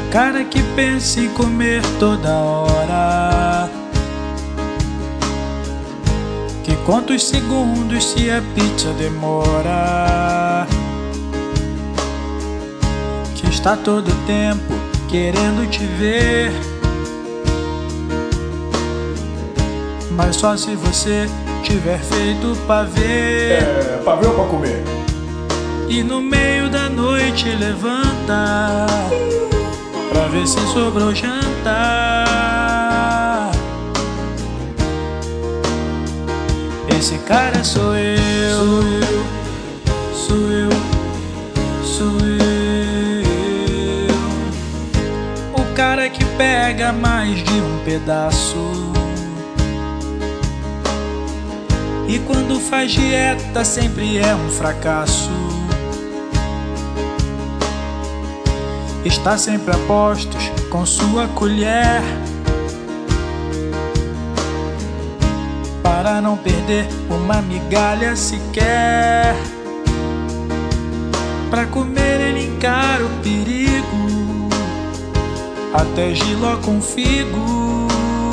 cara que pensa em comer toda hora, que conta os segundos se a pizza demora, que está todo tempo querendo te ver, mas só se você tiver feito pavê. Pavê ou pra comer? E no meio da noite levanta pra ver se sobrou jantar. Esse cara sou eu, sou eu, sou eu. O cara que pega mais de um pedaço e quando faz dieta sempre é um fracasso. Está sempre a postos com sua colher para não perder uma migalha sequer. Pra comer ele encara o perigo, até jiló com figo.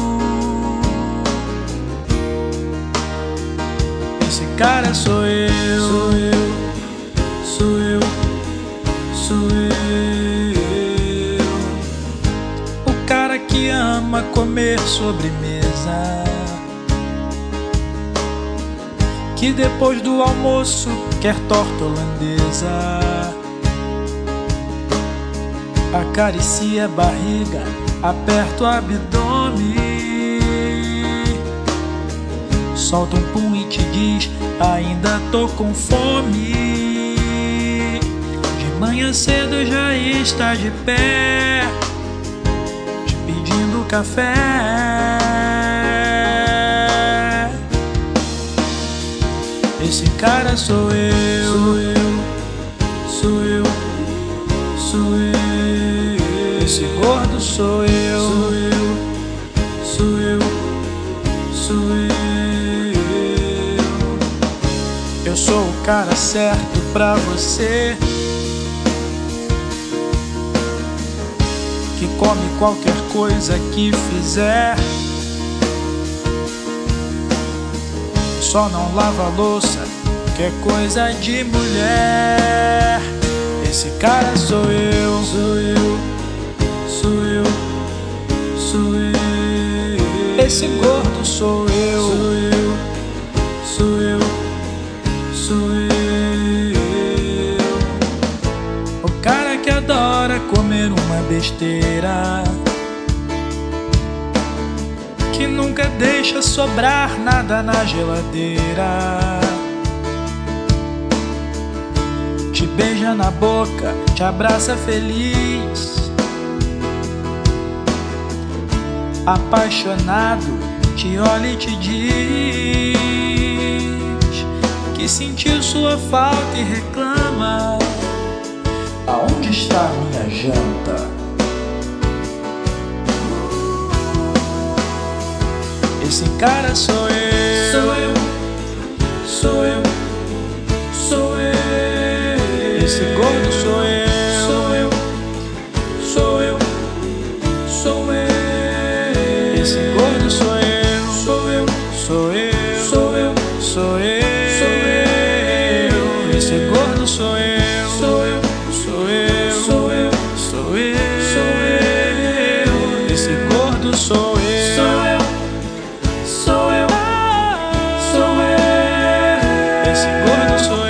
Esse cara sou eu, sou eu, sou eu, sou eu. O cara que ama comer sobremesa, que depois do almoço quer torta holandesa, acaricia a barriga, aperta o abdômen, solta um pum e te diz: ainda tô com fome. De manhã cedo já está de pé, te pedindo café. Esse cara sou eu, sou eu, sou eu, sou eu. Esse gordo sou eu, sou eu, sou eu, sou eu. Eu sou o cara certo pra você, que come qualquer coisa que fizer, só não lava a louça, que é coisa de mulher. Esse cara sou eu, sou eu, sou eu, sou eu. Esse gordo sou eu, sou eu, sou eu, sou eu. O cara que adora comer uma besteira, que nunca deixa sobrar nada na geladeira, te beija na boca, te abraça feliz, apaixonado, te olha e te diz que sentiu sua falta e reclama: aonde está a minha janta? Esse cara sou eu, sou eu, sou eu, sou eu. Esse gordo sou eu, sou eu, sou eu, sou eu. Esse gordo sou eu, sou eu, sou eu, sou eu, sou eu, sou eu. Esse gordo sou eu, sou eu, sou eu, sou eu, sou eu, sou eu. Esse gordo sou eu, sou eu. Sou eu, sou eu. Esse gordo sou eu.